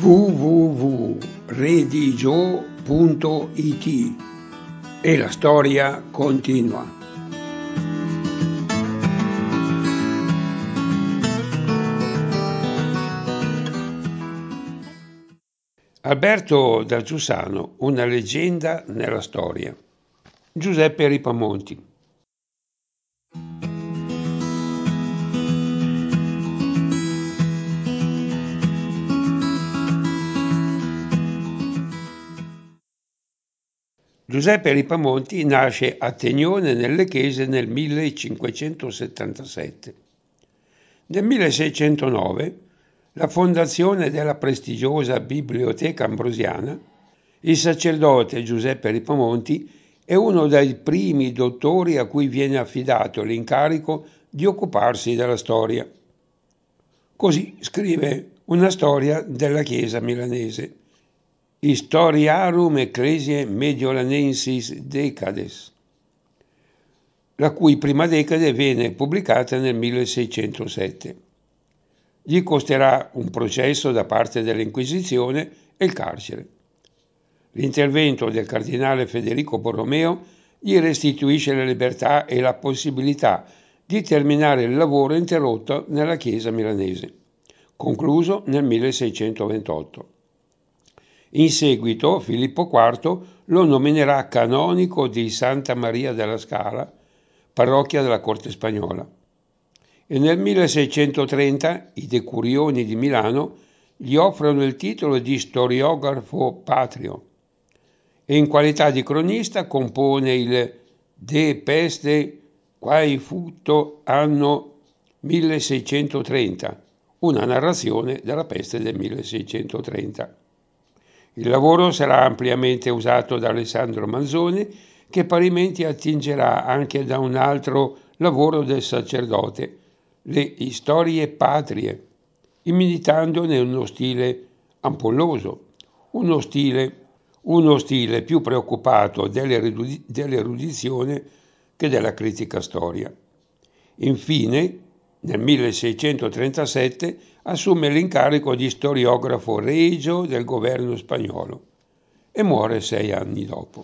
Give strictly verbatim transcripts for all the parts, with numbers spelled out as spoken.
w w w punto redigio punto it e la storia continua. Alberto da Giussano, una leggenda nella storia. Giuseppe Ripamonti. Giuseppe Ripamonti nasce a Tegnone nelle Chese nel millecinquecentosettantasette. Nel milleseicentonove, la fondazione della prestigiosa Biblioteca Ambrosiana, il sacerdote Giuseppe Ripamonti è uno dei primi dottori a cui viene affidato l'incarico di occuparsi della storia. Così scrive una storia della Chiesa milanese, Historiarum Ecclesiae Mediolanensis Decades, la cui prima decade venne pubblicata nel milleseicentosette. Gli costerà un processo da parte dell'Inquisizione e il carcere. L'intervento del cardinale Federico Borromeo gli restituisce la libertà e la possibilità di terminare il lavoro interrotto nella Chiesa milanese, concluso nel milleseicentoventotto. In seguito Filippo quarto lo nominerà canonico di Santa Maria della Scala, parrocchia della corte spagnola. E nel milleseicentotrenta i decurioni di Milano gli offrono il titolo di storiografo patrio e in qualità di cronista compone il De Peste quae futto anno milleseicentotrenta, una narrazione della peste del milleseicentotrenta. Il lavoro sarà ampiamente usato da Alessandro Manzoni, che parimenti attingerà anche da un altro lavoro del sacerdote, le Storie patrie, imitandone uno stile ampolloso, uno stile, uno stile più preoccupato dell'erudizione che della critica storia. Infine, nel milleseicentotrentasette assume l'incarico di storiografo regio del governo spagnolo e muore sei anni dopo.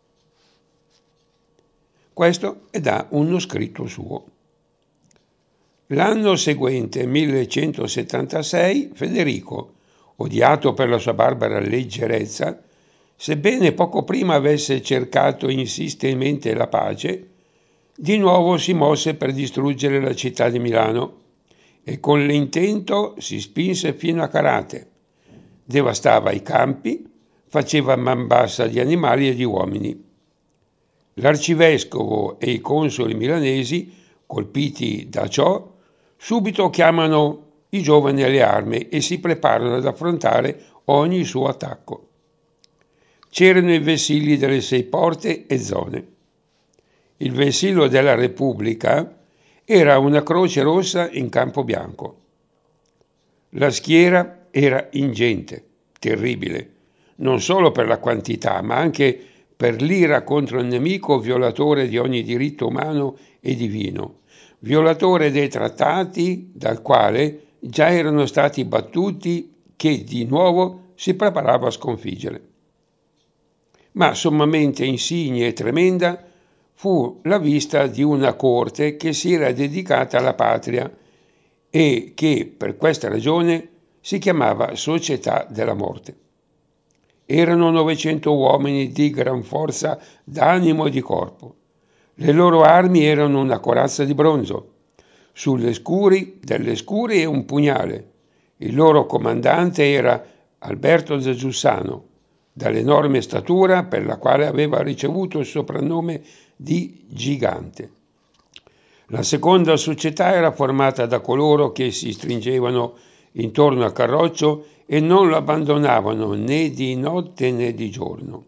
Questo è da uno scritto suo. L'anno seguente, millecentosettantasei, Federico, odiato per la sua barbara leggerezza, sebbene poco prima avesse cercato insistentemente la pace, di nuovo si mosse per distruggere la città di Milano e con l'intento si spinse fino a Carate. Devastava i campi, faceva man bassa di animali e di uomini. L'arcivescovo e i consoli milanesi, colpiti da ciò, subito chiamano i giovani alle armi e si preparano ad affrontare ogni suo attacco. C'erano i vessilli delle sei porte e zone. Il vessillo della Repubblica era una croce rossa in campo bianco. La schiera era ingente, terribile, non solo per la quantità, ma anche per l'ira contro il nemico violatore di ogni diritto umano e divino, violatore dei trattati dal quale già erano stati battuti che di nuovo si preparava a sconfiggere. Ma sommamente insigne e tremenda fu la vista di una corte che si era dedicata alla patria e che per questa ragione si chiamava Società della Morte. Erano novecento uomini di gran forza d'animo e di corpo. Le loro armi erano una corazza di bronzo, sulle scuri delle scuri e un pugnale. Il loro comandante era Alberto da Giussano, dall'enorme statura per la quale aveva ricevuto il soprannome di gigante. La seconda società era formata da coloro che si stringevano intorno al carroccio e non lo abbandonavano né di notte né di giorno.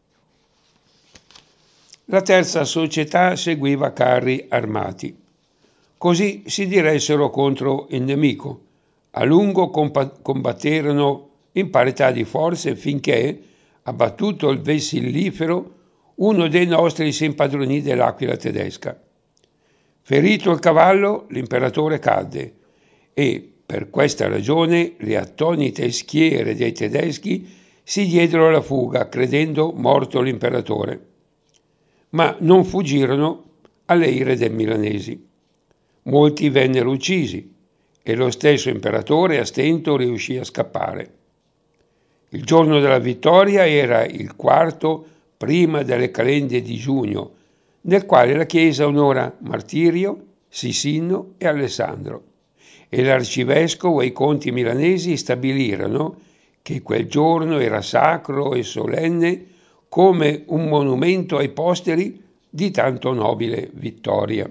La terza società seguiva carri armati. Così si diressero contro il nemico. A lungo combatterono in parità di forze finché, abbattuto il vessillifero, uno dei nostri si impadronì dell'aquila tedesca. Ferito il cavallo, l'imperatore cadde e, Per questa ragione le attonite schiere dei tedeschi si diedero alla fuga, credendo morto l'imperatore. Ma non fuggirono alle ire dei milanesi. Molti vennero uccisi e lo stesso imperatore a stento riuscì a scappare. Il giorno della vittoria era il quarto prima delle calende di giugno, nel quale la Chiesa onora Martirio, Sisinno e Alessandro, e l'arcivescovo e i conti milanesi stabilirono che quel giorno era sacro e solenne come un monumento ai posteri di tanto nobile vittoria.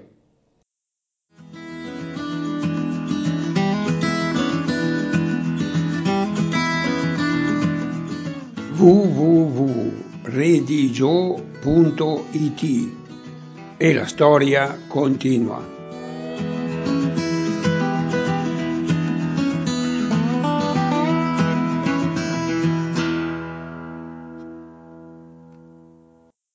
w w w punto redigio punto it e la storia continua.